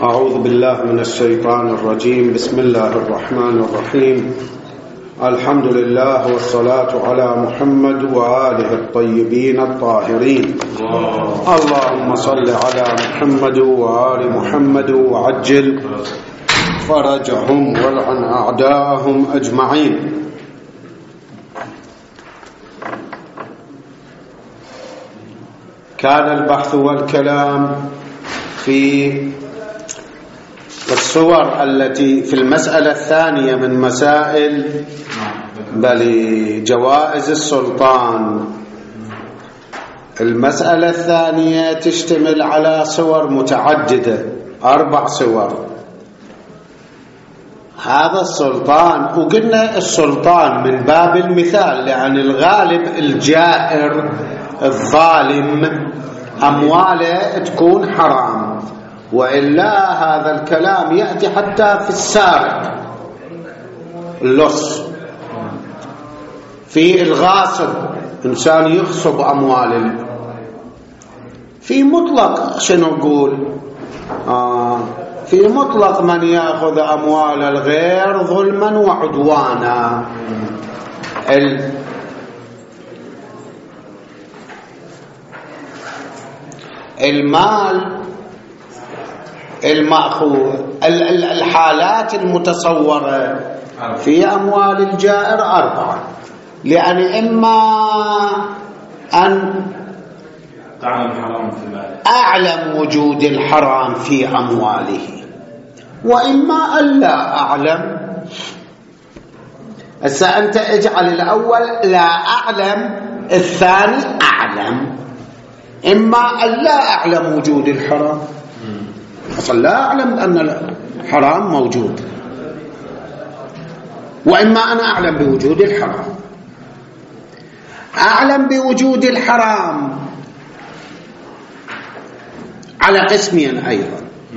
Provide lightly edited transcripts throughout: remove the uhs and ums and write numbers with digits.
أعوذ بالله من الشيطان الرجيم. بسم الله الرحمن الرحيم. الحمد لله والصلاة على محمد وآله الطيبين الطاهرين. اللهم صل على محمد وآل محمد وعجل فرجهم والعن أعداءهم أجمعين. كان البحث والكلام في الصور التي في المسألة الثانية من مسائل جوائز السلطان. المسألة الثانية تشتمل على صور متعددة، 4 صور. هذا السلطان، وقلنا السلطان من باب المثال، يعني الغالب الجائر الظالم أمواله تكون حرام، وإلا هذا الكلام يأتي حتى في السارق، اللص، في الغاصب، إنسان يغصب أمواله، في مطلق شنو نقول؟ في مطلق من يأخذ أموال الغير ظلما وعدوانا. المال المأخوذ، الحالات المتصورة في أموال الجائر 4، يعني إما أن أعلم وجود الحرام في أمواله، وإما أن لا أعلم. هسه أنت اجعل الأول لا أعلم، الثاني أعلم. إما أن لا أعلم وجود الحرام، أصلا لا أعلم أن الحرام موجود، وإما أنا أعلم بوجود الحرام. أعلم بوجود الحرام على قسمين أيضا.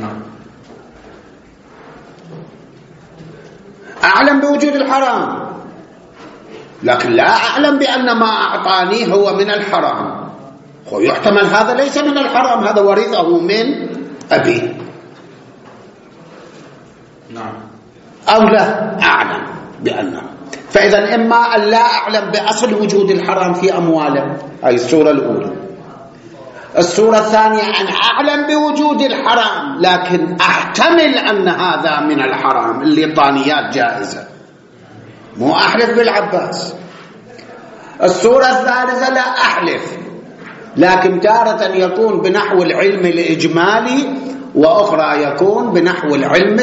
أعلم بوجود الحرام، لكن لا أعلم بأن ما أعطاني هو من الحرام. يحتمل هذا ليس من الحرام، هذا ورثه من أبيه، أو لا أعلم بأنه. فإذا إما أن لا أعلم بأصل وجود الحرام في أمواله، هذه الصورة الأولى. الصورة الثانية أن أعلم بوجود الحرام لكن أحتمل أن هذا من الحرام، اللي طانيات جائزة، مو أحلف بالعباس. الصورة الثالثة لا أحلف، لكن تارة يكون بنحو العلم الإجمالي، وأخرى يكون بنحو العلم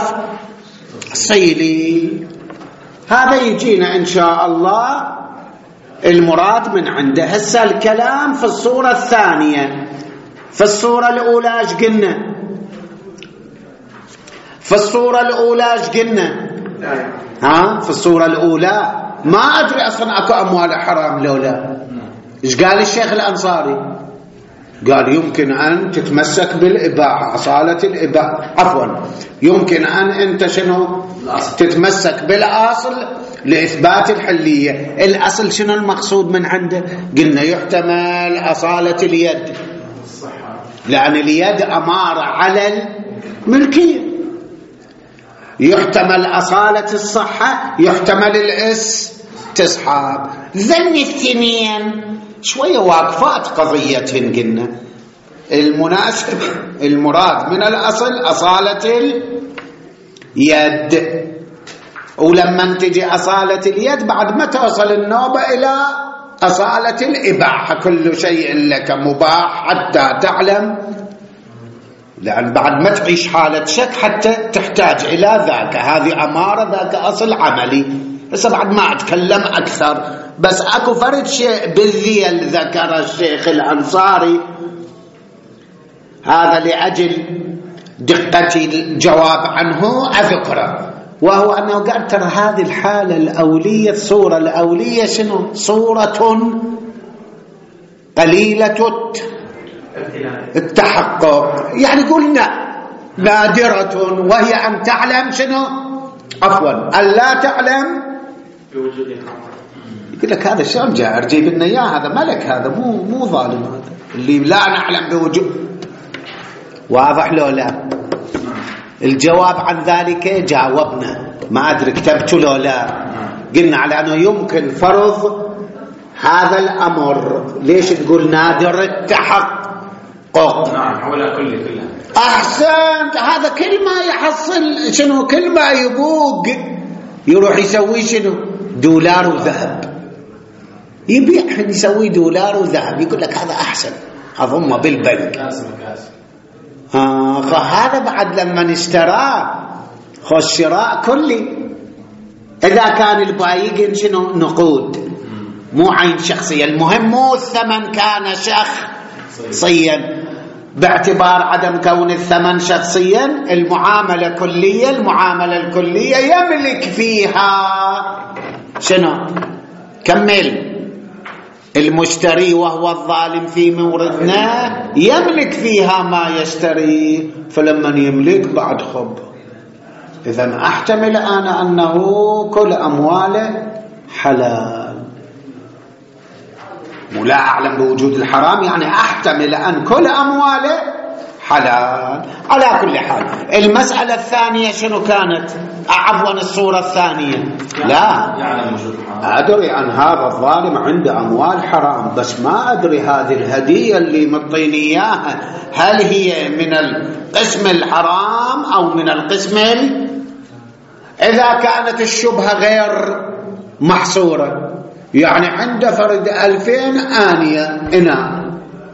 التفصيلي. هذا يجينا إن شاء الله المراد من عنده. هسه الكلام في الصورة الثانية. في الصورة الأولى ايش قلنا؟ في الصورة الأولى ايش قلنا؟ في الصورة الأولى ما أدري أصلا أكو أموال حرام لولا. ايش قال الشيخ الأنصاري؟ قال يمكن أن تتمسك بالإباحة، أصالة الإباحة، عفوا يمكن أن أنت شنو تتمسك بالأصل لإثبات الحلية. الأصل شنو المقصود من عنده؟ قلنا يحتمل أصالة اليد، لأن اليد أمارة على الملكية. يحتمل أصالة الصحة، يحتمل الاستصحاب. ذن الاثنين شوية واقفات قضيتهن. قلنا المناسب المراد من الأصل أصالة اليد، ولما تجي أصالة اليد بعد ما توصل النوبة إلى أصالة الإباحة، كل شيء لك مباح حتى تعلم، لأن بعد ما تعيش حالة شك حتى تحتاج إلى ذاك. هذه أمارة، ذاك أصل عملي. بس بعد ما أتكلم أكثر، بس أكو فرد شيء بالذيل ذكر الشيخ الأنصاري، هذا لأجل دقة الجواب عنه أذكره، وهو أنه قال ترى هذه الحالة الأولية، الصورة الأولية شنو؟ صورة قليلة التحقق، يعني قلنا نادرة، وهي أن تعلم شنو؟ عفوا أن لا تعلم بوجود الحرام. يقول لك هذا الشام جائر، جيب لنا اياه، هذا ملك، هذا مو ظالم، هذا اللي لا نعلم بوجود. واضح لو لا؟ الجواب عن ذلك جاوبنا، ما أدري كتبت له لا، قلنا على أنه يمكن فرض هذا الأمر. ليش تقول نادر التحقق؟ نعم حولها كلها. أحسنت، هذا كل ما يحصل شنو، كل ما يبوق يروح يسوي شنو، دولار وذهب، يبيع يسوي دولار وذهب، يقول لك هذا أحسن أضمه بالبنك. فهذا بعد لما اشتراه خش شراء كلي. إذا كان البايق شنو نقود مو عين شخصية، المهم مو الثمن كان شخصيا، باعتبار عدم كون الثمن شخصيا المعاملة كلية، المعاملة الكلية يملك فيها شنو، كمل، المشتري وهو الظالم في موردنا يملك فيها ما يشتري، فلما يملك بعد خب. إذن أحتمل أنا أنه كل أمواله حلال، ولا أعلم بوجود الحرام، يعني أحتمل أن كل أمواله حلال. على كل حال المسألة الثانية شنو كانت؟ عفوا الصورة الثانية لا أدري عن هذا الظالم عنده أموال حرام، بس ما أدري هذه الهدية اللي مطيني إياها هل هي من القسم الحرام أو من القسم إذا كانت الشبهة غير محصورة، يعني عنده فرد 2000 آنية إناء،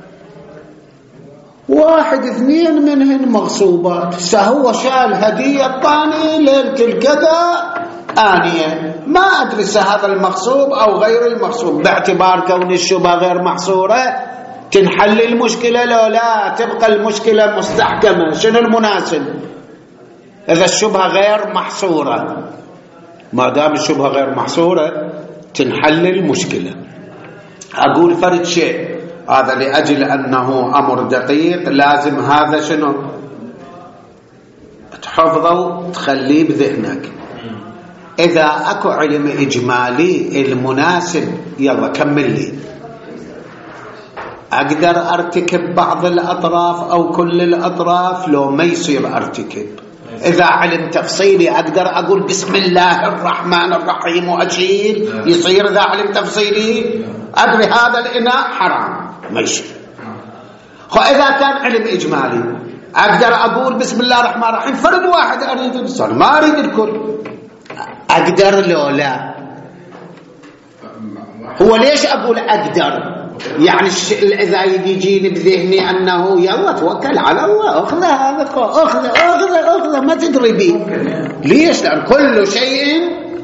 1 2 منهن مغصوبات، فهو شال هدية طاني ليلة الكذا آنية، ما أدري هذا المغصوب أو غير المغصوب، باعتبار كون الشبهة غير محصورة تنحل المشكلة لو لا تبقى المشكلة مستحكمة. شنو المناسب إذا الشبهة غير محصورة؟ ما دام الشبهة غير محصورة تنحل المشكلة. أقول فرد شيء هذا لأجل أنه أمر دقيق لازم هذا شنو تحفظه تخليه بذهنك. إذا أكو علم إجمالي المناسب يلا كمل لي، أقدر أرتكب بعض الأطراف أو كل الأطراف لو ما يصير أرتكب. إذا علم تفصيلي أقدر أقول بسم الله الرحمن الرحيم وأشيل، يصير إذا علم تفصيلي أدري هذا الإناء حرام ما يصير. إذا كان علم إجمالي أقدر أقول بسم الله الرحمن الرحيم فرد واحد أريد الصلاة ما أريد الكل، أقدر لو لا. هو ليش أقول أقدر؟ يعني إذا يجيني بذهني أنه يلا توكل على الله أخذ هذا أخذ ما تدري به. ليش؟ لأن كل شيء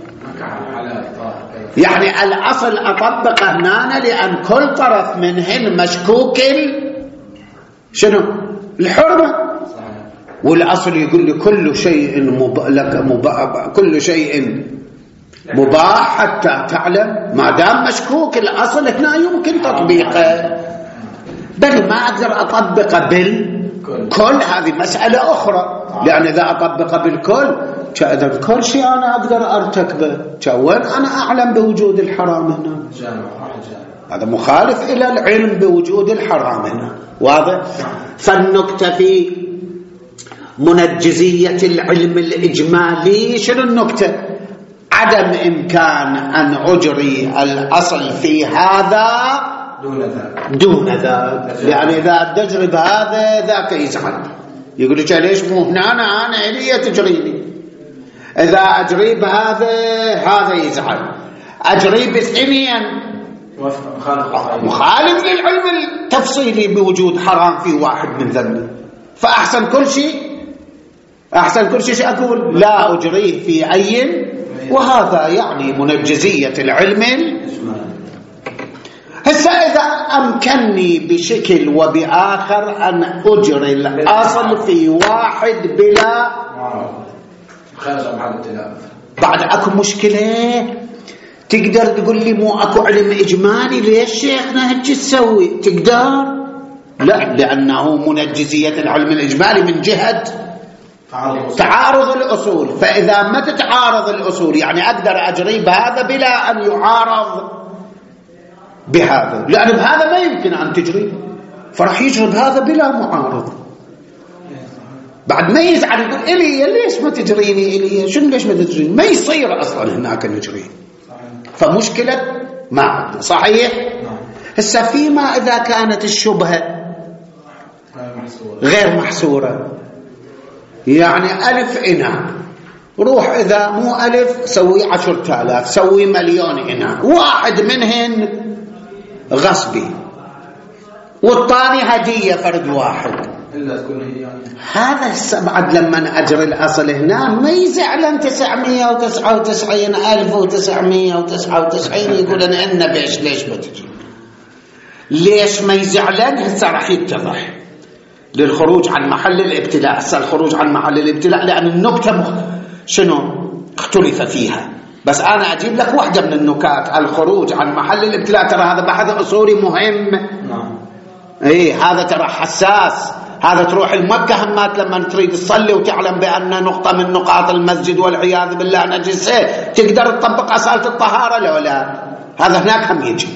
يعني الأصل أطبقه هنا، لأن كل طرف منهن مشكوك شنو الحرمة، والأصل يقول لي كل شيء كل شيء مباح حتى تعلم، ما دام مشكوك الأصل هنا يمكن تطبيقه، بل ما أقدر أطبقه بالكل، هذه مسألة أخرى. لأن إذا أطبقه بالكل إذا كل شيء أنا أقدر أرتكبه، وين أنا أعلم بوجود الحرام هنا؟ هذا مخالف إلى العلم بوجود الحرام هنا، واضح؟ فالنكتة في منجزية العلم الإجمالي شنو النكتة؟ عدم إمكان أن أجري الأصل في هذا دون ذاك، يعني إذا تجرب هذا ذاك يزعل، يقول لك ليش مو هنا أنا إلي تجريني، إذا أجري بهذا يزعل، أجري بالثانيا مخالف للعلم التفصيلي بوجود حرام في واحد من ذنبه. فأحسن كل شيء أقول لا أجريه في عين، وهذا يعني منجزية العلم. هسه إذا أمكنني بشكل وبآخر أن أجري الأصل في واحد بلا بعد أكو مشكلة، تقدر تقول لي مو أكو علم إجمالي ليش شيخنا هيك تسوي؟ تقدر؟ لا، لأنه منجزية العلم الإجمالي من جهة تعارض الأصول، فإذا ما تتعارض الأصول يعني أقدر أجري بهذا بلا أن يعارض بهذا، لأن بهذا ما يمكن أن تجري، فرح يجري بهذا بلا معارض. بعد ما يزعل يقول إلي ليش ما تجريني إلي شنو ليش ما تجريني ما يصير أصلا هناك نجري فمشكلة ما عندنا صحيح. هسه فيما إذا كانت الشبهة غير محصورة يعني ألف إناء روح إذا مو ألف سوي 10,000 سوي 1,000,000 إناء واحد منهن غصبي والثاني هدية فرد واحد إلا تكون هي هذا بعد لما أجري الأصل هنا ما يزعلن 999,999 يقول أنا إن بيش ليش بتجي ليش ما يزعلن هسه راح يتضح للخروج عن محل الابتلاء. هسه الخروج عن محل الابتلاء لأن النكتة شنو اختلف فيها بس أنا أجيب لك واحدة من النكات. الخروج عن محل الابتلاء ترى هذا بحث أصولي مهم. إيه هذا ترى حساس. هذا تروح المكة همات لما تريد تصلي وتعلم بأن نقطة من نقاط المسجد والعياذ بالله نجسة تقدر تطبق أصالة الطهارة لو لا هذا هناك هم يجي.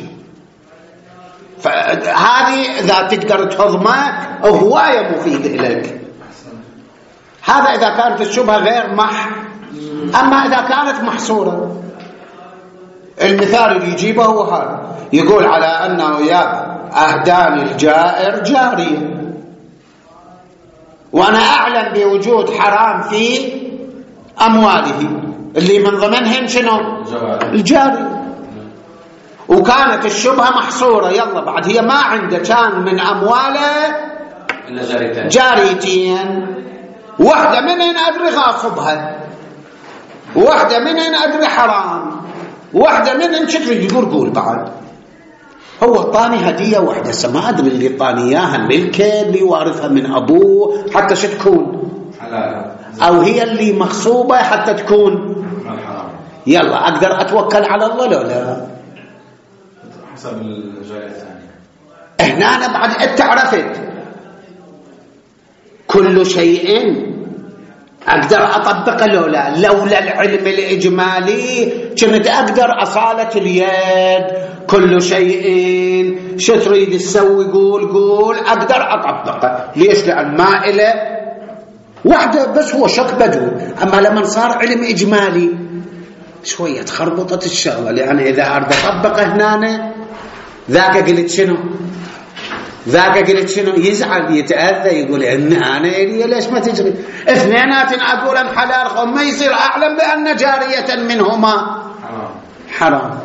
فهذه إذا تقدر تهضمه هواية مفيدة لك. هذا إذا كانت الشبهة غير أما إذا كانت محصورة المثال اللي يجيبه هو هذا يقول على أنه يا أهداني الجائر جارية وأنا أعلم بوجود حرام في أمواله اللي من ضمنهم شنو الجاري وكانت الشبهة محصورة يلا بعد هي ما عنده كان من أمواله إلا جاريتين واحدة منهن أدري غاصبها واحدة منهن أدري حرام واحدة منهن شكل يقول قول بعد هو الطاني هدية واحدة ما أدري اللي طاني إياها الملكة اللي وارثها من أبوه حتى تكون أو هي اللي مغصوبة حتى تكون يلا أقدر أتوكل على الله لو لا حسب الجاية الثانية. هنا أنا بعد أنت عرفت كل شيء أقدر أطبقه لولا العلم الإجمالي كنت أقدر أصالة اليد كل شيء شو تريد تسوي قول أقدر أطبقه. ليش؟ لأن ما إله واحدة بس هو شك بدو. أما لما صار علم إجمالي شوية تخربطت الشغلة لأن إذا أريد أطبقه هنا ذاك قلت شنو يزعل يتأذى يقول إن أنا إلي ليش ما تجري اثنينات أقول أن حلال ما يصير أعلم بأن جارية منهما حرام.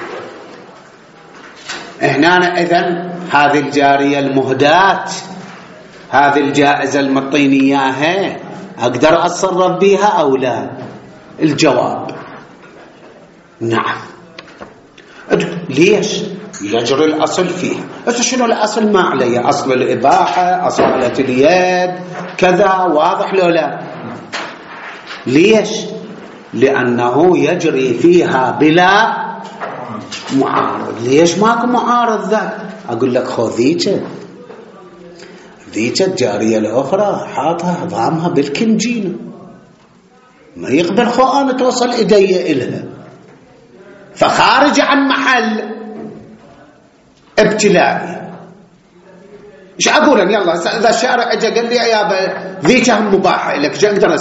هنا إذن هذه الجارية المهداة هذه الجائزة المطيني إياها أقدر أتصرف بها أو لا؟ الجواب نعم. ليش؟ يجري الأصل فيه. شنو الأصل؟ ما علي أصل الإباحة أصالة اليد كذا واضح لو لا؟ ليش؟ لأنه يجري فيها بلا معارض. ليش ماكو معارض ذاك؟ أقول لك خذ ذيك الجارية الأخرى حاطها ضامها بالكنجينة ما يقبل أنا توصل إيدي إلها فخارج عن محل ابتلائي. ايش اقول يلا اذا الشارع اجى قال لي يا ذيك مباحه لك ايش اقدر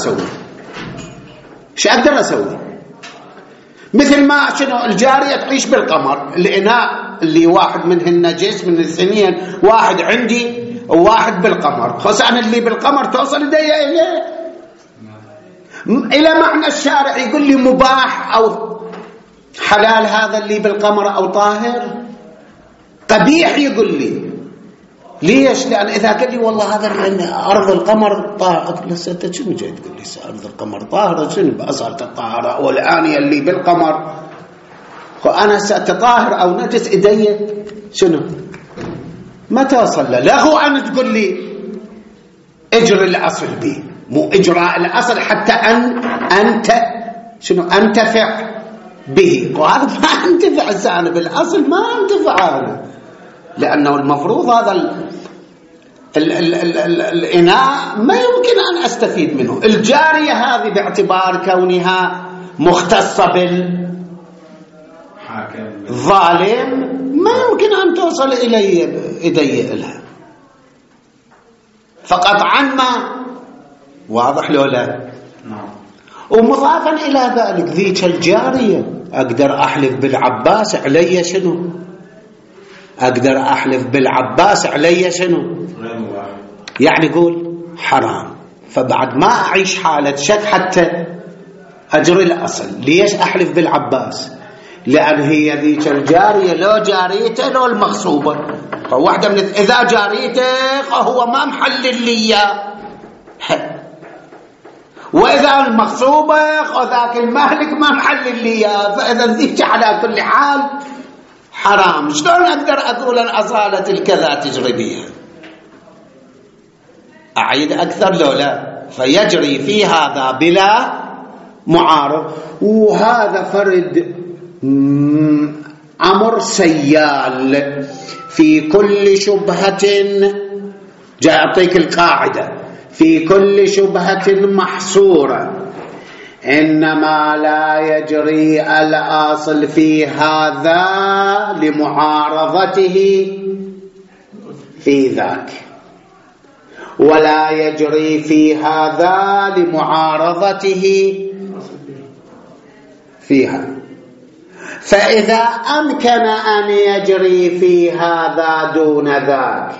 اسوي؟ مثل ما شنو الجاريه تعيش بالقمر الاناء اللي واحد منهن نجس من الثنين واحد عندي وواحد بالقمر خلاص انا اللي بالقمر توصل يدي الى معنى الشارع يقول لي مباح او حلال هذا اللي بالقمر او طاهر قبيح يقول لي. ليش؟ لأن إذا قال لي والله هذا أرض القمر طاهر لسه شنو جاي تقول لي أرض القمر طاهرة شنو بأصالة الطهارة والآنية اللي بالقمر وأنا سأتطاهر أو نجس إيدي شنو ما توصل له أن تقول لي اجري الأصل به مو إجراء الأصل حتى أنت شنو أنتفع به وهذا ما انتفع الزانب بالأصل ما انتفع هذا لأنه المفروض هذا الإناء ما يمكن أن أستفيد منه. الجارية هذه باعتبار كونها مختصة بالظالم ما يمكن أن توصل إلي إلها فقطعا ما واضح لو لا؟ نعم. ومضافا إلى ذلك ذيك الجارية أقدر أحلف بالعباس علي شنو؟ أقدر أحلف بالعباس علي شنو؟ يعني قول حرام. فبعد ما أعيش حالة شك حتى أجري الأصل. ليش أحلف بالعباس؟ لأن هي ذيك الجارية لو جاريته لو المغصوبة، فواحدة من إذا جاريته هو ما محلل لي، وإذا المغصوبة ذاك المهلك ما محلل لي، فإذا ذيك على كل حال حرام. شلون أقدر أقول أن أصالة الكذا تجري بها؟ أعيد أكثر لو لا؟ فيجري في هذا بلا معارض. وهذا فرد أمر سيال في كل شبهة. جاء أعطيك القاعدة: في كل شبهة محصورة إنما لا يجري الأصل في هذا لمعارضته في ذاك، ولا يجري في هذا لمعارضته فيها. فإذا أمكن أن يجري في هذا دون ذاك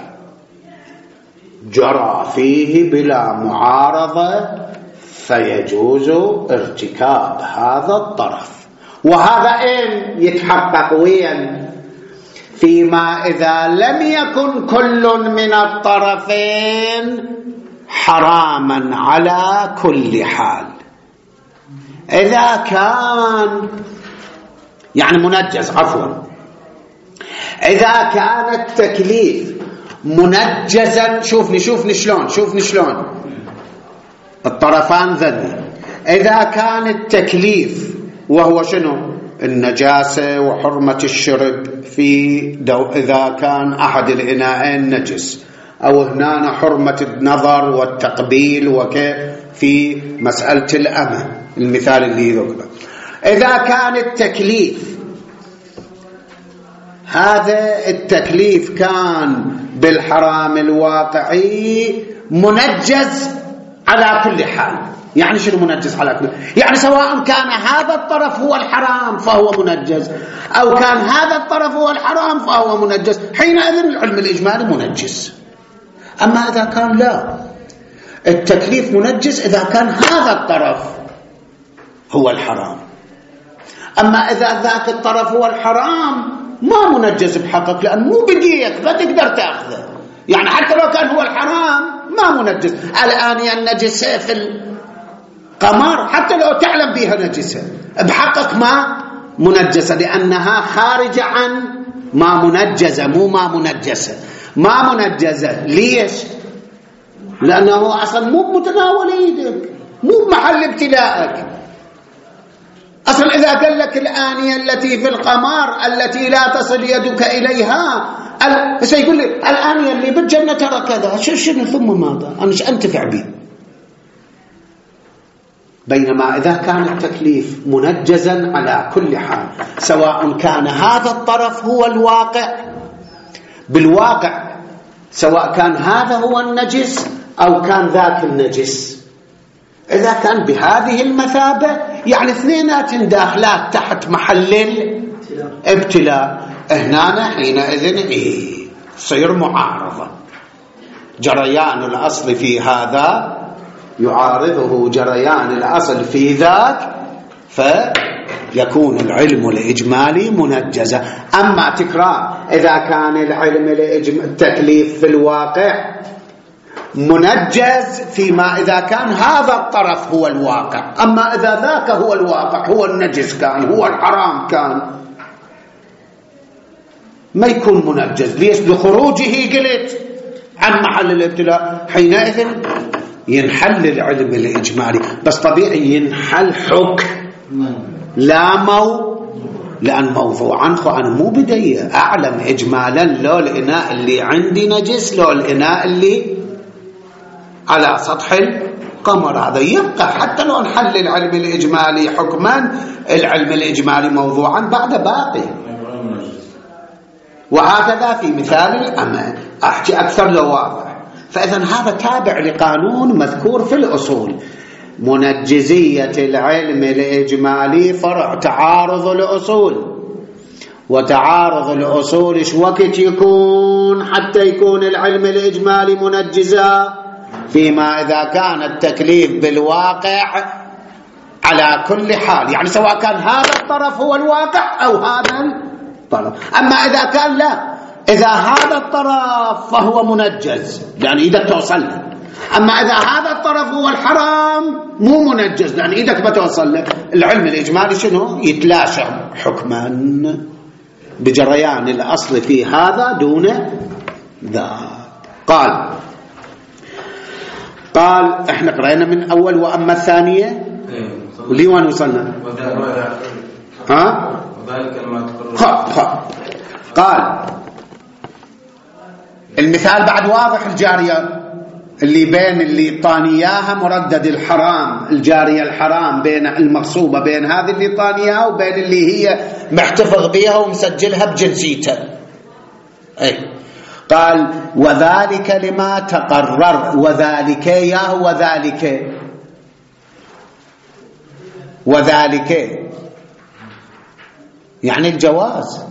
جرى فيه بلا معارضة، فيجوز ارتكاب هذا الطرف. وهذا إن يتحقق وين؟ فيما إذا لم يكن كل من الطرفين حراما على كل حال. إذا كان يعني منجز، عفوا، إذا كان التكليف منجزا، شوفني شلون الطرفان ذني. إذا كان التكليف وهو شنو؟ النجاسة وحرمة الشرب إذا كان أحد الإناءين نجس، أو هنا حرمة النظر والتقبيل في مسألة الأمة، المثال اللي ذكره. إذا كان التكليف هذا التكليف كان بالحرام الواقعي منجز على كل حال. يعني شنو منجز على كل؟ يعني سواء كان هذا الطرف هو الحرام فهو منجز، أو كان هذا الطرف هو الحرام فهو منجز، حينئذ العلم الإجمالي منجز. أما إذا كان لا، التكليف منجز إذا كان هذا الطرف هو الحرام، أما إذا ذاك الطرف هو الحرام ما منجز بحقك، لأن مو بديك ما تقدر تأخذه. يعني حتى لو كان هو الحرام ما منجز. الآن النجسة في القمر حتى لو تعلم بها نجسة بحقك ما منجسة، لأنها خارجة عن ما منجزة، مو ما منجسة. ما منجزة ليش؟ لأنه أصلا مو متناول يدك، مو محل ابتلاءك. أصلا إذا قال لك الآنية التي في القمار التي لا تصل يدك إليها، سيقول لي الآنية اللي بالجنة ترى كذا، شنو ثم ماذا؟ أنا مش أنتفع به. بينما إذا كان التكليف منجزا على كل حال، سواء كان هذا الطرف هو الواقع بالواقع، سواء كان هذا هو النجس أو كان ذاك النجس، إذا كان بهذه المثابة يعني اثنينات داخلات تحت محل الابتلاء، هنا حينئذ تصير معارضة. جريان الأصل في هذا يعارضه جريان الأصل في ذاك، فيكون العلم الإجمالي منجزا. أما تكرار إذا كان العلم التكليف في الواقع منجز فيما إذا كان هذا الطرف هو الواقع، أما إذا ذاك هو الواقع، هو النجس كان، هو الحرام كان، ما يكون منجز. ليش؟ لخروجه قلت عن محل الابتلاء. حينئذ ينحل العلم الإجمالي، بس طبيعي ينحل حكم لا لأن موضوعا أنا مو بدي أعلم إجمالا لو الإناء اللي عندي نجس لو الإناء اللي على سطح القمر، هذا يبقى حتى لو نحل العلم الإجمالي حكما، العلم الإجمالي موضوعا بعد باقي. وهكذا في مثال الأمة، أحكي أكثر لو واضح. فإذا هذا تابع لقانون مذكور في الأصول. منجزية العلم الإجمالي فرع تعارض الأصول، وتعارض الأصول إيش وقت يكون حتى يكون العلم الإجمالي منجزا؟ فيما إذا كان التكليف بالواقع على كل حال، يعني سواء كان هذا الطرف هو الواقع أو هذا الطرف. أما إذا كان لا، إذا هذا الطرف فهو منجز لأن إيدك توصل له، أما إذا هذا الطرف هو الحرام مو منجز لأن إيدك ما توصل له. العلم الإجمالي شنو؟ يتلاشى حكما بجريان الأصل في هذا دون ذاك. قال احنا قرأنا من أول وأما الثانية ولي وين وصلنا؟ ها؟ قال المثال بعد واضح. الجارية اللي بين اللي طانياها مردد الحرام، الجارية الحرام بين المغصوبة بين هذه اللي طانياها وبين اللي هي محتفظ بها ومسجلها بجنسيتها. قال وذلك لما تقرر. وذلك يا وذلك يعني الجواز.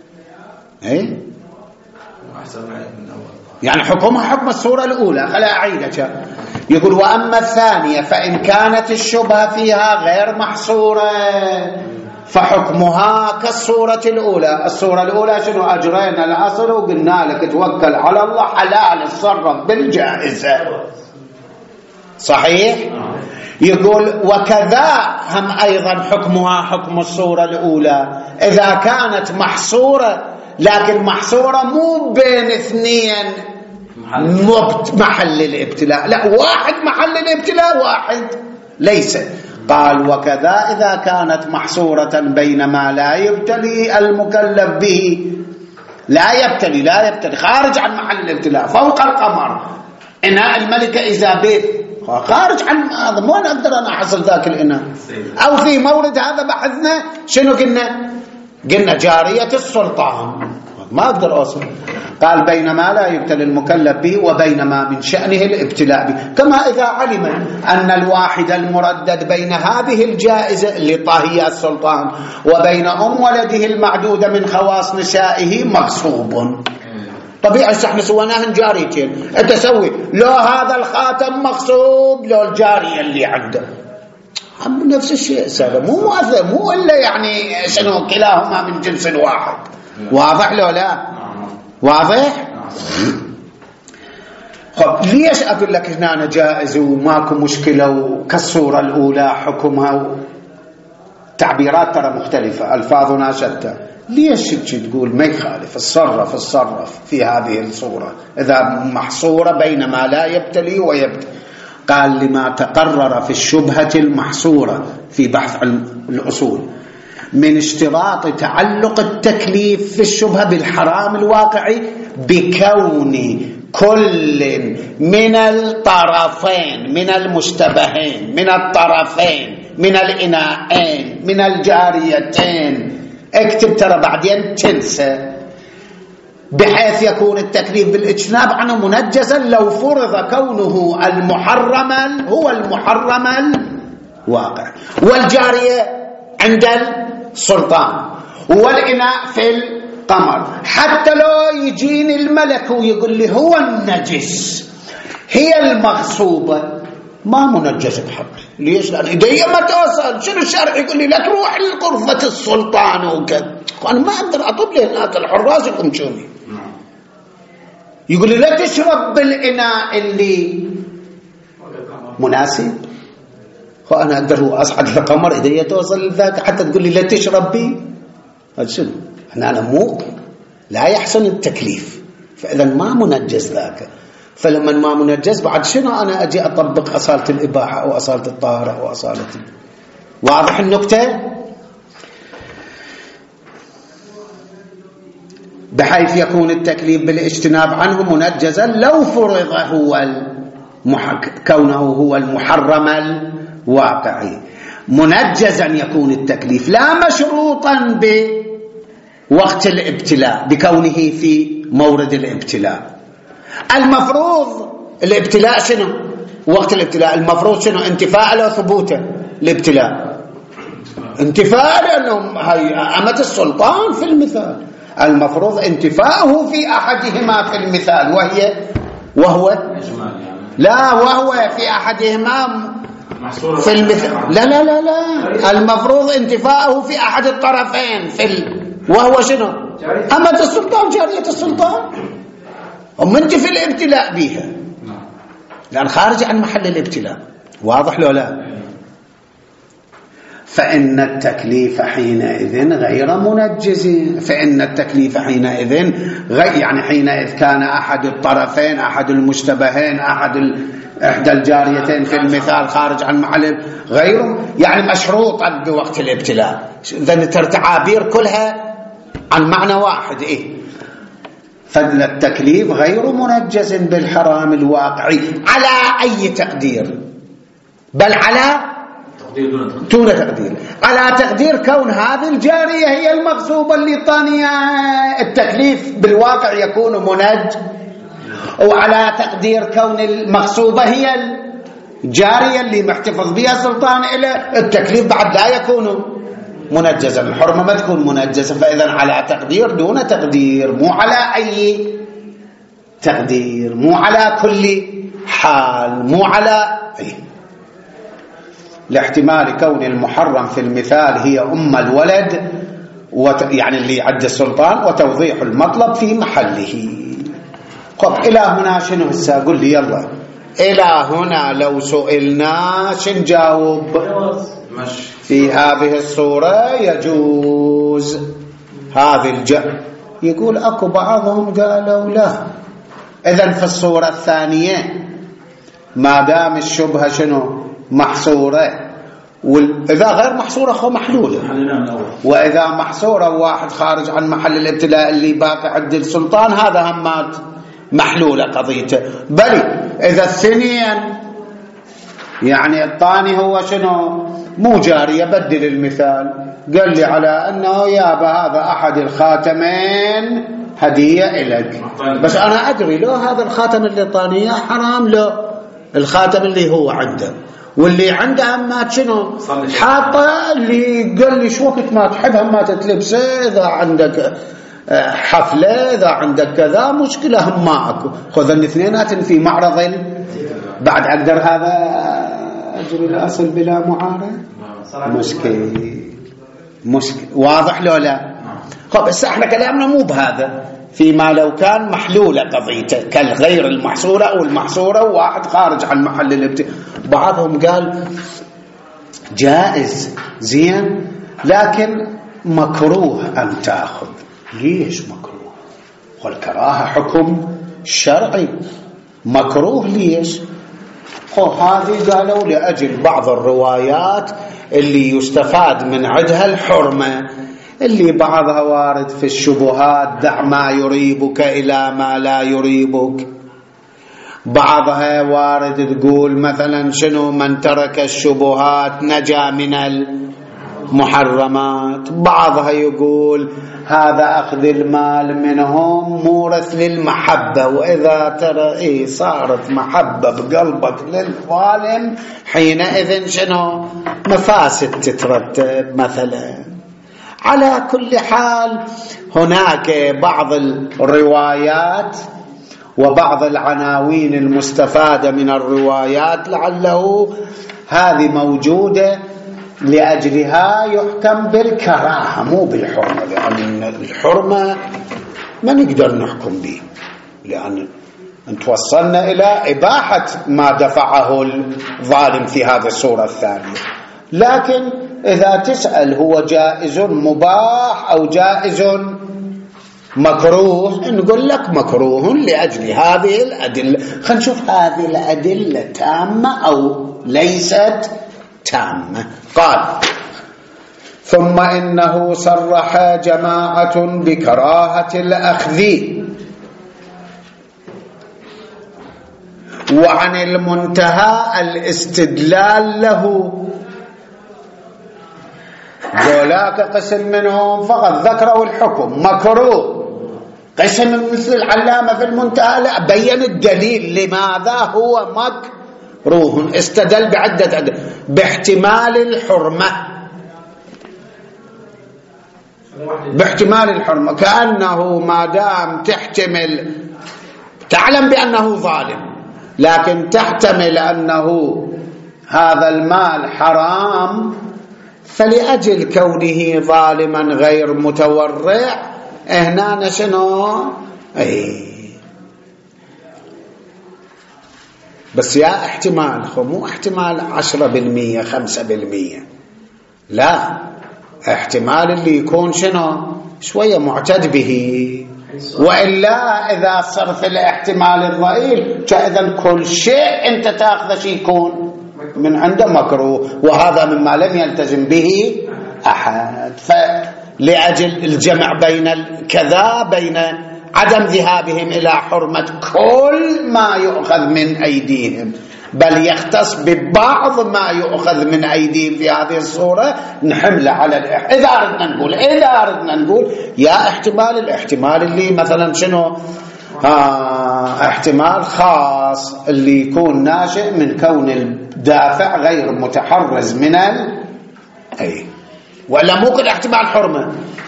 يعني حكمها حكم الصورة الأولى. خلا أعيدك. يقول وأما الثانية فإن كانت الشبهة فيها غير محصورة فحكمها كالصورة الأولى. الصورة الأولى شنو؟ أجرينا الأصل وقلنا لك توكل على الله، حلال اتصرف بالجائزة، صحيح؟ يقول وكذا هم أيضا حكمها حكم الصورة الأولى إذا كانت محصورة، لكن محصورة مو بين اثنين محل الابتلاء، لا، واحد محل الابتلاء واحد ليس. قال وكذا إذا كانت محصورة بين ما لا يبتلي المكلف به، لا يبتلي خارج عن محل الابتلاء، فوق القمر، إناء الملكة إيزابيث خارج عن هذا، مو نقدر أنا أحصل ذاك الإناء. أو في مورد هذا بحثنا شنو قلنا جارية السلطان، ما أقدر أوصل. قال بينما لا يبتلي المكلف به وبينما من شأنه الابتلاء به، كما إذا علم أن الواحد المردد بين هذه الجائزة اللي طاهية السلطان وبين ولده المعدودة من خواص نسائه مغصوب. طبيعي احنا سويناهن جاريتين، انت سوي لو هذا الخاتم مغصوب لو الجارية اللي عنده نفس الشيء سهل، مو مؤثر، مو إلا يعني شنو كلاهما من جنس واحد. واضح لو لا؟ واضح؟ خب ليش أقول لك هنا جائز وماكو مشكلة وكالصورة الأولى حكمها؟ تعبيرات ترى مختلفة، ألفاظنا شتى. ليش تقول ما يخالف الصرف في هذه الصورة إذا محصورة بين ما لا يبتلي ويبتلي؟ قال لما تقرر في الشبهة المحصورة في بحث الأصول من اشتراط تعلق التكليف في الشبهة بالحرام الواقعي بكون كل من الطرفين، من المشتبهين، من الطرفين، من الإناءين، من الجاريتين، اكتب ترى بعدين تنسى، بحيث يكون التكليف بالاجتناب عنه منجزا لو فرض كونه المحرم هو المحرم الواقع، والجارية عند السلطان، والإناء في القمر. حتى لو يجيني الملك ويقول لي هو النجس هي المغصوبة ما منجز بحقي. ليش؟ لأن إيدي ما توصل. شنو الشرع يقول لي لا تروح لغرفة السلطان وكذا، أنا ما أقدر أطب لي هناك الحراس يقومشوني. يقول لي لا تشرب بالإناء اللي مناسب، أنا أقدر أصعد القمر إيدي توصل لذاك حتى تقول لي لا تشرب بي؟ هذا شنو؟ أنا مو لا يحسن التكليف، فإذا ما منجز ذاك. فلما ما منجز بعد شنو أنا أجي أطبق أصالة الإباحة أو أصالة الطهارة أو أصالة واضح النكتة؟ بحيث يكون التكليف بالاجتناب عنه منجزا لو فرض كونه هو المحرم الواقعي. منجزا يكون التكليف لا مشروطا بوقت الابتلاء بكونه في مورد الابتلاء. المفروض الابتلاء شنو؟ وقت الابتلاء المفروض شنو؟ انتفاء له ثبوته الابتلاء، انتفاء لأنه هي أمة السلطان في المثال، المفروض انتفاءه في أحدهما في المثال، وهو لا، وهو في أحدهما في المثال، لا لا لا لا، المفروض انتفاءه في أحد الطرفين وهو شنو؟ أمة السلطان، جارية السلطان، ومنتفي الابتلاء بها لأن خارج عن محل الابتلاء. واضح له لا؟ فإن التكليف حينئذ غير منجز، فإن التكليف حينئذ يعني حينئذ كان أحد الطرفين، أحد المشتبهين، إحدى الجاريتين في المثال خارج عن محل غير يعني مشروطا بوقت الابتلاء، إذن التعابير كلها عن معنى واحد. فالتكليف غير منجز بالحرام الواقعي على أي تقدير، بل على دون تقدير، على تقدير كون هذه الجارية هي المغصوبة اللي طانية التكليف بالواقع يكون منج، وعلى تقدير كون المغصوبة هي الجارية اللي محتفظ بها سلطان إلى التكليف بعد لا يكون منجزا، الحرمة ما تكون منجزة. فإذا على تقدير دون تقدير، مو على أي تقدير، مو على كل حال، مو على لاحتمال كون المحرم في المثال هي الولد يعني اللي عد السلطان، وتوضيح المطلب في محله. طب إلى هنا شنو هسه؟ قل لي يلا، إلى هنا لو سئلنا شن جاوب؟ في هذه الصورة يجوز هذه يقول أكو بعضهم قالوا لا. إذن في الصورة الثانية ما دام الشبهة شنو؟ محصورة، وإذا غير محصورة خو محلولة، وإذا محصورة واحد خارج عن محل الابتلاء اللي باقي عند السلطان هذا همات محلولة قضيته. بل إذا الثنين يعني الثاني هو شنو؟ مو جارية، بدل المثال، قال لي على أنه يابا هذا أحد الخاتمين هدية إليك، بس أنا أدري له هذا الخاتم اللي طانيه حرام، له الخاتم اللي هو عنده واللي عنده همات شنو حاطه، اللي قال لي شو وقت ما تحب همات تلبسه، إذا عندك حفلة، إذا عندك كذا مشكلة هم معك، خذ الاثنينات في معرض بعد أقدر هذا أجري الأصل بلا معارض، مشكل. واضح له لا؟ خب بس احنا كلامنا مو بهذا، فيما لو كان محلولة قضيته كالغير المحصورة أو المحصورة وواحد خارج عن محل الابتلاء. بعضهم قال جائز زين لكن مكروه أن تأخذ. ليش مكروه؟ والكراهة حكم شرعي، مكروه ليش؟ هذه قالوا لأجل بعض الروايات اللي يستفاد من عدها الحرمة، اللي بعضها وارد في الشبهات دع ما يريبك إلى ما لا يريبك، بعضها وارد تقول مثلا شنو من ترك الشبهات نجا من المحرمات، بعضها يقول هذا أخذ المال منهم مورث للمحبة، وإذا ترى صارت محبة بقلبك للظالم حينئذ شنو مفاسد تترتب مثلا. على كل حال هناك بعض الروايات وبعض العناوين المستفادة من الروايات لعله هذه موجودة لأجلها يحكم بالكراهة مو بالحرمة، لأن الحرمة ما نقدر نحكم به، لأن توصلنا إلى إباحة ما دفعه الظالم في هذه الصورة الثانية. لكن إذا تسأل هو جائز مباح أو جائز مكروه، نقول لك مكروه لأجل هذه الأدلة. خلينا نشوف هذه الأدلة تامة أو ليست تامة. قال ثم إنه صرح جماعة بكراهة الأخذ، وعن المنتهى الاستدلال له. ذولاك قسم منهم فقط ذكروا الحكم مكروه، قسم مثل العلامة في المنتهى لا، بين الدليل لماذا هو مكروه، استدل بعدة باحتمال الحرمة، باحتمال الحرمة، كأنه ما دام تحتمل تعلم بأنه ظالم لكن تحتمل أنه هذا المال حرام، فلأجل كونه ظالما غير متورع هنا شنو بس يا احتمال، مو احتمال 10% 5%، لا، احتمال اللي يكون شنو شوية معتد به، وإلا إذا صرف الاحتمال الضئيل فإذا كل شيء أنت تأخذ شيء يكون من عنده مكروه، وهذا مما لم يلتزم به أحد. فلأجل الجمع بين الكذا بين عدم ذهابهم إلى حرمة كل ما يؤخذ من أيديهم، بل يختص ببعض ما يؤخذ من أيديهم في هذه الصورة، نحمله على إذا أردنا نقول يا الاحتمال اللي مثلا شنو احتمال خاص اللي يكون ناشئ من كون الدافع غير متحرز من ولا مو كل احتمال حرمة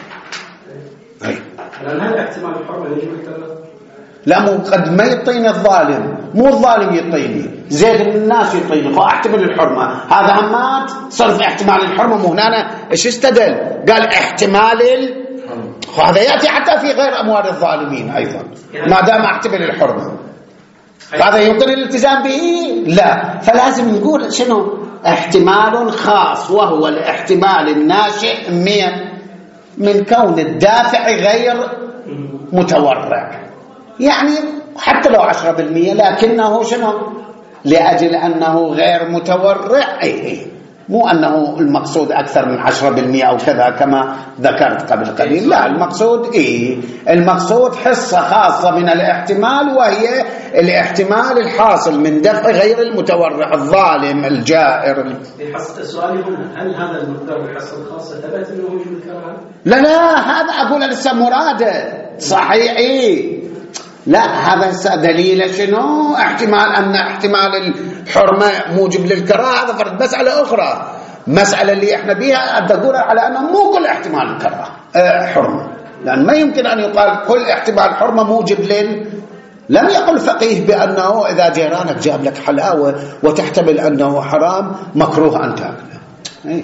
لأن هذا احتمال الحرمة يجب لا، مو قد ما يعطيني الظالم، مو الظالم يعطيني، زيد من الناس يعطيني فاحتمل الحرمة، هذا همات صرف احتمال الحرمة. مو هنا ايش استدل؟ قال احتمال هذا يأتي حتى في غير أموال الظالمين أيضا ما دام احتمل الحرمة، هذا يمكن الالتزام به؟ لا، فلازم نقول شنو احتمال خاص، وهو الاحتمال الناشئ من كون الدافع غير متورع، يعني حتى لو 10%، لكنه شنو لأجل أنه غير متورع، مو أنه المقصود أكثر من 10% أو كذا كما ذكرت قبل قليل، لا، المقصود المقصود حصة خاصة من الاحتمال، وهي الاحتمال الحاصل من دفع غير المتورع الظالم الجائر. سؤالي هنا، هل هذا المقدار الحصة الخاصة ثبت أنه وجود الكراهة؟ لا، هذا أقول لسه مراده صحيح، لا، هذا دليل شنو احتمال أن احتمال الحرمة موجب للكراهة، هذا فرد مسألة أخرى، مسألة اللي احنا بيها أدقول على أنه مو كل احتمال الكراهة حرمة، لأن ما يمكن أن يقال كل احتمال حرمة موجب لم يقل فقيه بأنه إذا جيرانك جاب لك حلاوة وتحتمل أنه حرام مكروه أن تأكله،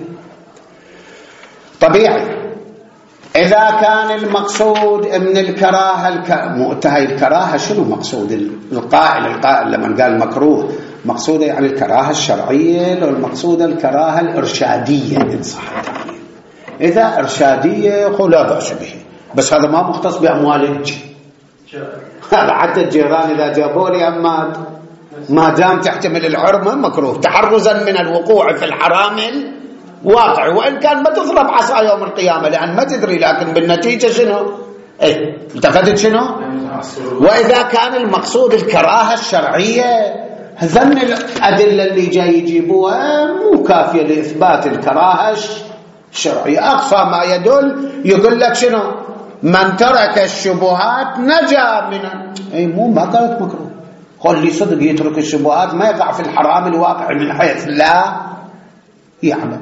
طبيعي. إذا كان المقصود من الكراهة هاي الكراهة شنو مقصود القائل لما قال مكروه، مقصوده يعني الكراهة الشرعية، لو المقصود الكراهة الإرشادية إن صح التعبير. إذا إرشادية يقول لا بأس به، بس هذا ما مختص بأموال الجي، هذا حتى الجيران إذا جابوا لي أماد ما دام تحتمل الحرمة مكروه، تحرزا من الوقوع في الحرام واقع، وإن كان ما تضرب عصا يوم القيامة لأن ما تدري، لكن بالنتيجة شنو التفتت شنو. وإذا كان المقصود الكراهة الشرعية، ذن الأدلة اللي جاي يجيبوها مو كافية لإثبات الكراهة الشرعية، أقصى ما يقول لك شنو من ترك الشبهات نجا من مو ما قالت مكروه، خلي صدق يترك الشبهات ما يقع في الحرام الواقع من حيث لا يعلم.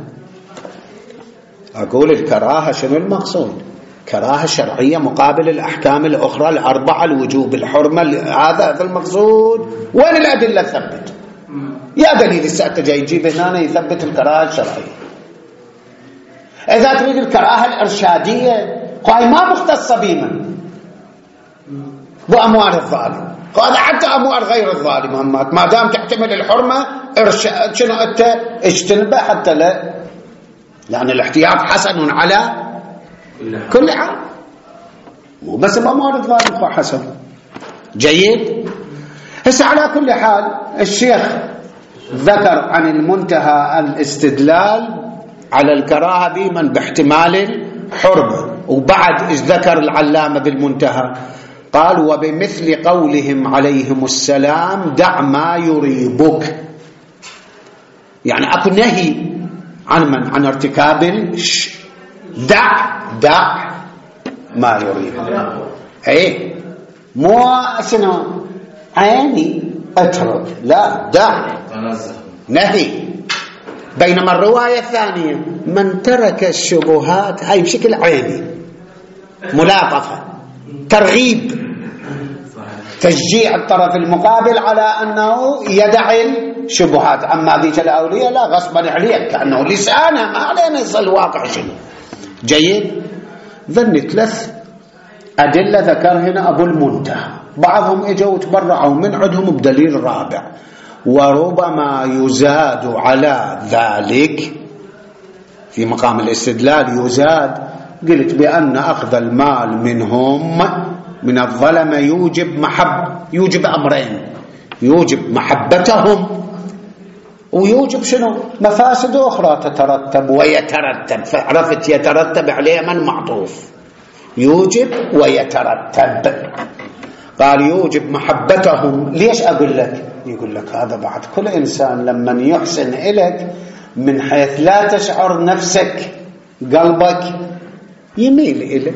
أقول الكراهة شنو المقصود؟ كراهة شرعية مقابل الأحكام الأخرى الأربعة، الوجوب، الحرمة، هذا المقصود. وين الأدلة تثبت؟ يا دليل الساعة جاي يجيب هنا يثبت الكراهة الشرعية. إذا تريد الكراهة الإرشادية هاي ما مختصة بمن بأموال الظالم، هذا حتى أموال غير الظالم ما دام تحتمل الحرمة إرشاد شنو أنت اجتنبه حتى لا، لأن الاحتياط حسن على كل حال، مو بس بأموال الظالم حسن جيد. هسه على كل حال الشيخ ذكر عن المنتهى الاستدلال على الكراهة بمن باحتمال الحرمة، وبعد ذكر العلامة بالمنتهى قال وبمثل قولهم عليهم السلام دع ما يريبك، يعني أكو نهي عن ارتكاب دع ما يريبك، ايه مو شنو عيني اترك، لا دع نهي. بينما الرواية الثانية من ترك الشبهات هاي بشكل عيني، ملاطفة، ترغيب، تشجيع الطرف المقابل على أنه يدع الشبهات. أما ذيك الأولية لا، غصبا عليك كأنه لسانه ما علينا يصل الواقع شنو. جيد. ذن 3 أدلة ذكر هنا أبو المنتهى، بعضهم اجوا وتبرعوا من عندهم بدليل رابع، وربما يزاد على ذلك في مقام الاستدلال. يزاد، قلت بأن أخذ المال منهم من الظلمة يوجب أمرين: يوجب محبتهم، ويوجب شنو؟ مفاسد أخرى تترتب ويترتب. فعرفت يترتب عليه من معطوف، يوجب ويترتب. قال يوجب محبتهم. ليش أقول لك؟ يقول لك هذا بعد كل إنسان لما يحسن إليك من حيث لا تشعر نفسك قلبك يميل إليه.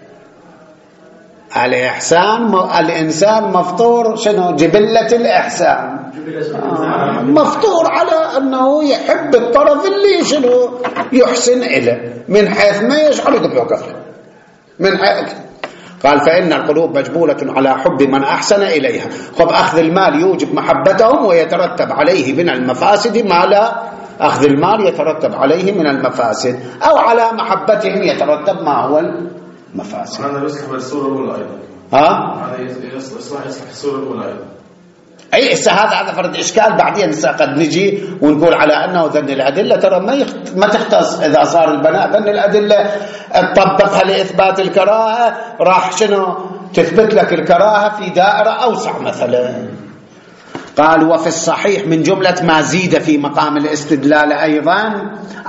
الإحسان الإنسان مفطور شنو؟ جبلة الإحسان، مفطور على أنه يحب الطرف اللي شنو يحسن إليه من حيث ما يشعر يوقف من حيث. قال فإن القلوب مجبولة على حب من أحسن إليها. خب أخذ المال يوجب محبتهم ويترتب عليه من المفاسد ما لا أخذ المال يترتب عليه من المفاسد، أو على محبتهم يترتب ما هو المفاسد. هذا يصلح بالصورة الأولى أيضا. هذا يصلح الصورة الأولى أيضا. أي هذا فرد إشكال. بعدين قد نجي ونقول على أنه ذن الأدلة ترى ما تختص إذا صار البناء. ذن الأدلة تطبقها لإثبات الكراهة راح شنو تثبت لك الكراهة في دائرة أوسع مثلا. قال وفي الصحيح من جملة ما زيد في مقام الاستدلال أيضا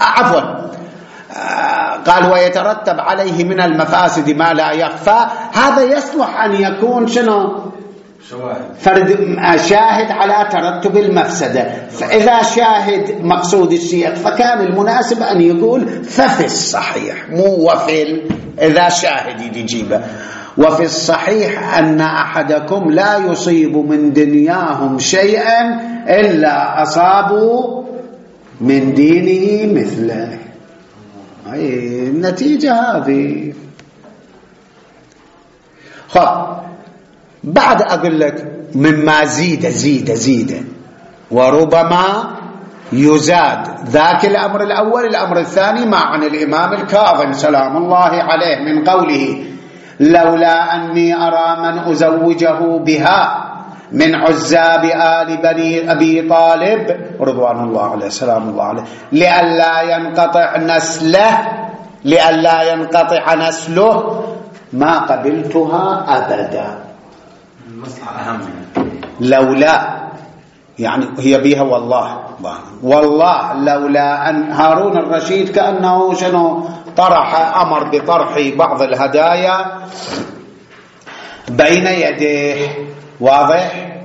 قال ويترتب عليه من المفاسد ما لا يخفى. هذا يصلح أن يكون شنو فرد شاهد على ترتب المفسدة. فإذا شاهد مقصود الشيخ فكان المناسب أن يقول ففي الصحيح، مو وفي إذا شاهد يجيبه. وفي الصحيح أن أحدكم لا يصيب من دنياهم شيئا إلا أصابوا من دينه مثله. أي النتيجة هذه. خب بعد أقول لك مما زيد وربما يزاد ذاك الأمر الأول. الأمر الثاني ما عن الإمام الكاظم سلام الله عليه من قوله لولا أني أرى من أزوجه بها من عزاب آل بني أبي طالب رضوان الله عليه سلام الله عليه لئلا ينقطع نسله ما قبلتها أبدا. المصلحة أهم. لولا يعني هي بها والله لولا أن هارون الرشيد كأنه شنو أمر بطرح بعض الهدايا بين يديه. واضح؟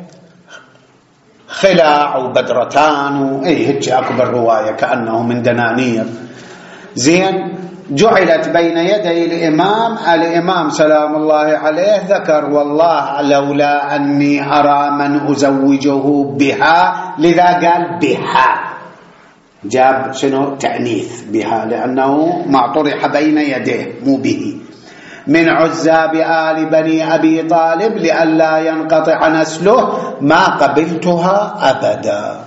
خلاع وبدرتان هيك أكبر رواية كأنه من دنانير. زين جعلت بين يدي الإمام سلام الله عليه ذكر والله لولا أني أرى من أزوجه بها، لذا قال بها، جاب شنو تأنيث بها لأنه ما طرح بين يديه مو به. من عزاب آل بني أبي طالب لئلا ينقطع نسله ما قبلتها أبدا.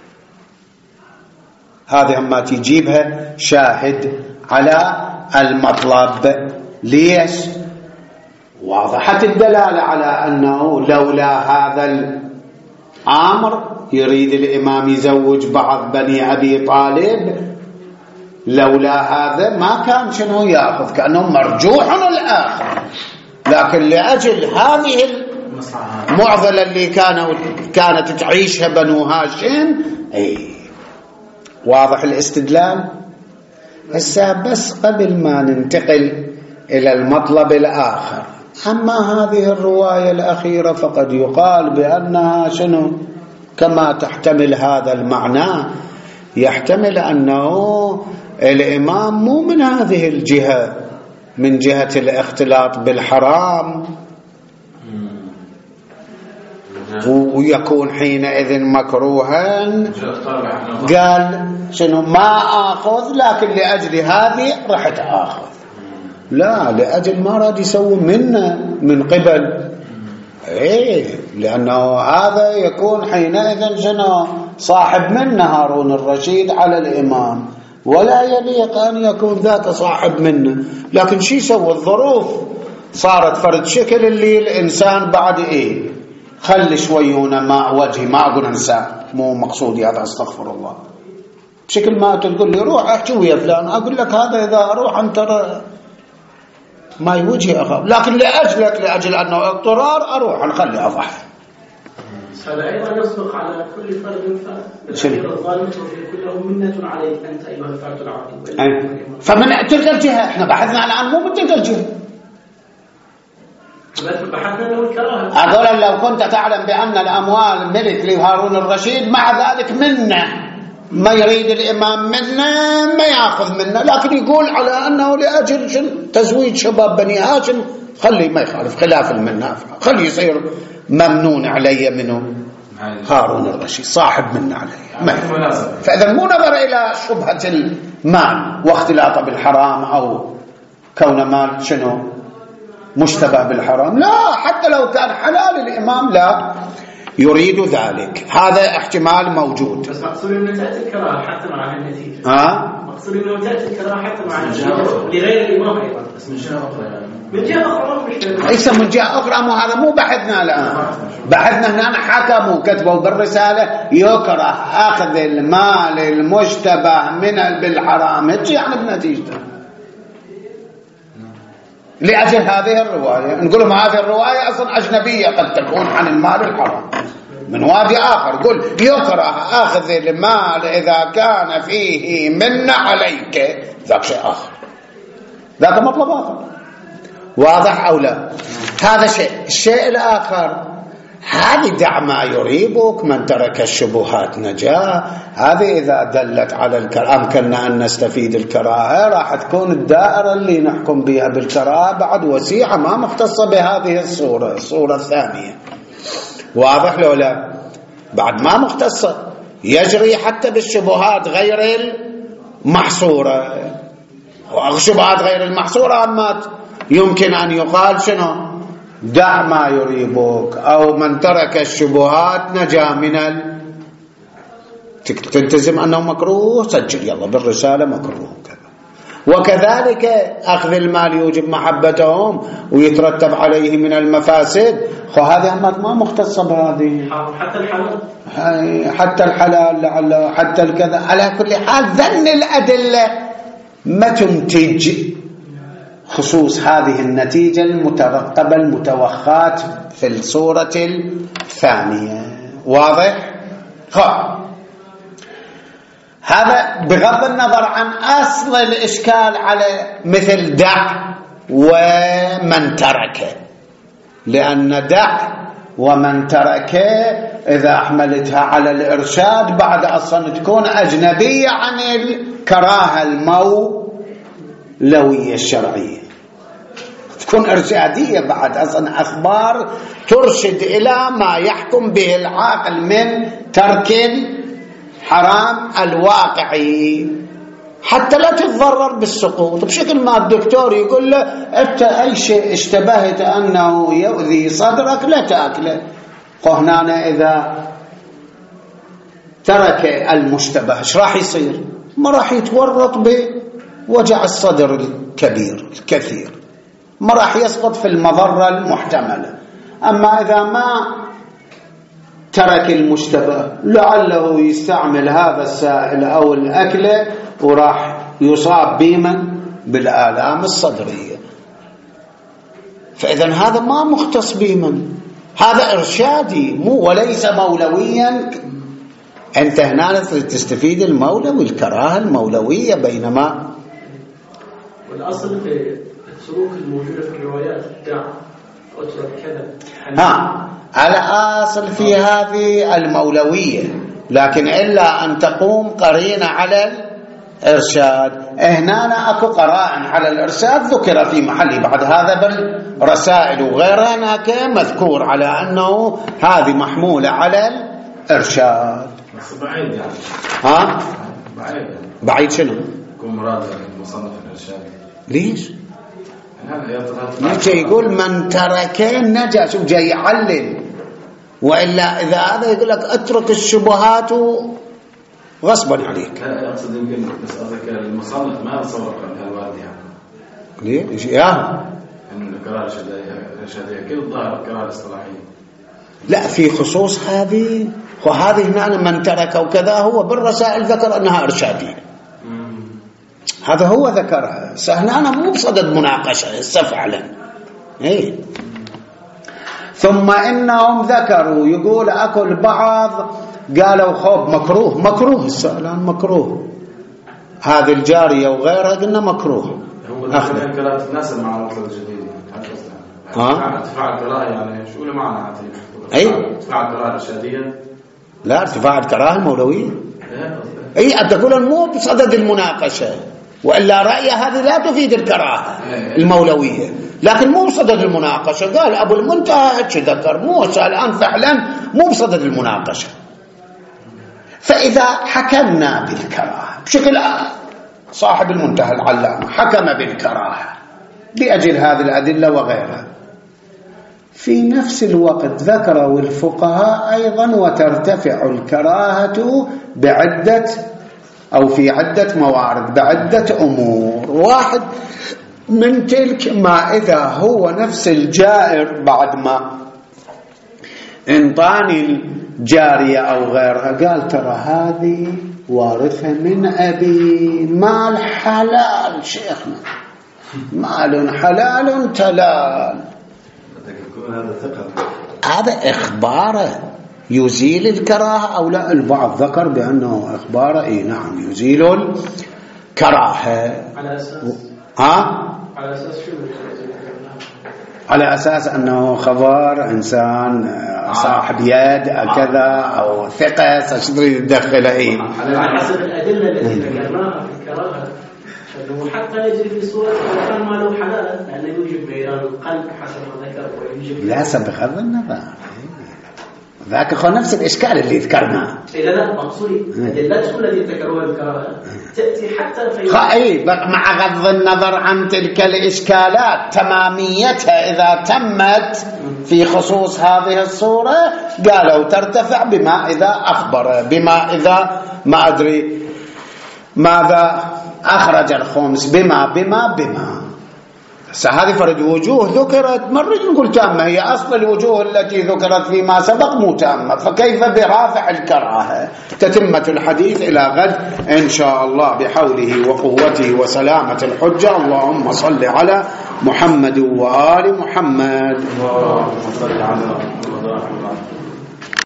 هذه أما تجيبها شاهد على المطلب. ليش؟ واضحة الدلالة على أنه لولا هذا الأمر يريد الإمام يزوج بعض بني أبي طالب، لولا هذا ما كان شنو يأخذ، كأنه مرجوح الآخر. لكن لأجل هذه المعضلة اللي كانت تعيشها بنو هاشم واضح الاستدلال. هسه بس قبل ما ننتقل إلى المطلب الآخر، أما هذه الرواية الأخيرة فقد يقال بأنها شنو كما تحتمل هذا المعنى، يحتمل أنه الإمام مو من هذه الجهة، من جهة الاختلاط بالحرام ويكون حينئذ مكروها. قال شنو ما آخذ لكن لأجل هذه رحت آخذ، لا لأجل ما راد يسوي منا من قبل لأنه هذا يكون حينئذ شنو صاحب منا هارون الرشيد على الإمام، ولا يليق أن يكون ذاك صاحب منا. لكن شي سوى الظروف صارت فرد شكل اللي الإنسان بعد خلي شويونا ما وجهي ما أقول إنسان مو مقصودي هذا أستغفر الله، بشكل ما تقول لي روح أحكي ويا فلان أقول لك هذا إذا أروح أنت ما يوجه أخاف، لكن لأجل أنه اضطرار أروح نخلي أضحي. هذا أيضا يصدق على كل فرد فرد الظالم كله منة عليك أنت أيها الفرد العظيم. فمن تلك الجهة احنا بحثنا الآن مو من تلك الجهة، بحثنا له الكراهة. أقول لو كنت تعلم بأن الأموال ملك لهارون الرشيد مع ذلك منا ما يريد الإمام منا ما يأخذ منا، لكن يقول على أنه لأجل تزويج شباب بني هاشم خلي ما يخالف خلاف المنة، خلي يصير ممنون علي منه هارون الرشيد صاحب منا علي. فإذا مو نظر إلى شبهة المال واختلاطه بالحرام أو كون مال شنو مشتبه بالحرام، لا حتى لو كان حلال الإمام لا يريد ذلك، هذا احتمال موجود. بس مقصود أنه تأتي الكراهة حتى مع النتيجة. مقصود أنه تأتي الكراهة حتى مع النتيجة لغير الإمام أيضا، بس من جهة أخرى من جهة أخرى ليس من جهة أخرى. مو هذا مو بحثنا الآن، بحثنا هنا حكموا كتبوا بالرسالة يكره أخذ المال المشتبه من بالحرام يعني بنتيجته لأجل هذه الرواية. نقول لهم هذه الرواية أصلا أجنبية قد تكون عن المال الحرام من وادي آخر، قل يكره أخذ المال إذا كان فيه من عليك، ذاك شيء آخر، ذاك مطلب آخر. واضح أو لا؟ هذا شيء. الشيء الآخر هذه دع ما يريبك، من ترك الشبهات نجاه. هذه إذا دلت على الكراهة أمكننا أن نستفيد الكراهة، راح تكون الدائرة اللي نحكم بها بالكراهة بعد وسيعة ما مختصة بهذه الصورة الثانية. واضح لو لا؟ بعد ما مختصة، يجري حتى بالشبهات غير المحصورة. الشبهات غير المحصورة أما يمكن أن يقال شنو دع ما يريبك، أو من ترك الشبهات نجا من تلتزم أنه مكروه سجل يلا بالرسالة مكروه كذا. وكذلك أخذ المال يوجب محبتهم ويترتب عليه من المفاسد، هذه ما مختصة بهذه. حتى الحلال لعله حتى الكذا. على كل حال ذن الأدلة ما تنتج خصوص هذه النتيجة المترقبة المتوخاة في الصورة الثانية. واضح؟ هذا بغض النظر عن أصل الإشكال على مثل دع ومن ترك، لأن دع ومن ترك إذا أحملتها على الإرشاد بعد أصلا تكون أجنبية عن الكراهة المولوية الشرعية، تكون إرشادية بعد أصلا أخبار ترشد إلى ما يحكم به العاقل من ترك حرام الواقعي حتى لا تتضرر بالسقوط. بشكل ما الدكتور يقول له أنت أي شيء اشتبهت أنه يؤذي صدرك لا تأكله، فهنا إذا ترك المشتبه ايش راح يصير؟ ما راح يتورط بوجع الصدر الكثير، ما راح يسقط في المضرة المحتملة. أما إذا ما ترك المشتبه لعله يستعمل هذا السائل أو الأكلة وراح يصاب بالآلام الصدرية، فإذا هذا ما مختص بمن، هذا إرشادي مو وليس مولويا. أنت هنا تستفيد المولوي الكراهة المولوية، بينما والأصل في السلوك الموجودة في الروايات دع أترك كذا الأصل في هذه المولوية، لكن إلا أن تقوم قرينة على إرشاد. هنا أكو قرائن على الإرشاد ذكر في محله بعد هذا بالرسائل وغيرها، هناك مذكور على أنه هذه محمولة على الإرشاد. بس بعيد يعني. ها؟ بعيد. بعيد شنو؟ يكون مراد مصنف الإرشاد. ليش؟ يقول من ترك نجا، شوف جاي يعلل، وإلا إذا هذا يقول لك اترك الشبهات غصبا عليك. لا أقصد يمكن بس قصدك المصنف ما تصور عن الوالد يعني. ليش؟ يا إنه القراءة الإرشادية كل الظاهر القراءة الاصطلاحية. لا في خصوص هذه، وهذه هنا من ترك وكذا هو بالرسائل ذكر أنها إرشادية. هذا هو ذكرها، سهنا مو بصدد مناقشة فعلا. إيه. ثم إنهم ذكروا، يقول أكو البعض قالوا خوب مكروه السؤال مكروه، هذه الجارية وغيرها قلنا مكروه. هو الكلام تتناسب مع الوصل الجديد. ارتفاع الكراهة يعني شو له معنى عتيب؟ ارتفاع الكراهة الإرشادية؟ لا، ارتفاع الكراهة المولوية. أي أن تقول مو بصدد المناقشة، وإلا رأي هذه لا تفيد الكراهة المولوية، لكن مو بصدد المناقشة. قال أبو المنتهى هيك ذكر، مو الآن فعلا مو بصدد المناقشة. فإذا حكمنا بالكراهة بشكل صاحب المنتهى العلامة حكم بالكراهة بأجل هذه الأدلة وغيرها، في نفس الوقت ذكروا الفقهاء أيضا وترتفع الكراهة بعدة أو في عدة موارد بعدة أمور. واحد من تلك ما إذا هو نفس الجائر بعد ما انطاني الجارية أو غيرها قال ترى هذه وارثة من أبي، مال حلال شيخنا، مال حلال تلال، هذا إخباره يزيل الكراهة أو لا؟ البعض ذكر بأنه إخباره نعم يزيل الكراهة. على أساس على أساس شو؟ على أساس أنه خبر إنسان صاحب يد كذا أو ثقة ستريد تدخله. على حسب الأدلة التي ذكرناها في الكراهة، أنه حتى يجري في صورة كان ما له حلال، لأنه يوجب ميلان القلب حسب ما ذكر ويوجب لا بغض النظر ذاك هو نفس الإشكال اللي ذكرناه. لا مقصودي الأدلة التي ذكروها الكراهة تأتي حتى في مع غض النظر عن تلك الإشكالات تماميتها إذا تمت في خصوص هذه الصورة قالوا ترتفع بما إذا أخبر، بما إذا ما أدري ماذا أخرج الخمس، بما هذه فرد وجوه ذكرت مرة نقول تامة، هي أصل الوجوه التي ذكرت فيما سبق مو تامة، فكيف برافع الكراهة؟ تتمة الحديث إلى غد إن شاء الله بحوله وقوته وسلامة الحجة. اللهم صل على محمد وآل محمد. اللهم صل على محمد.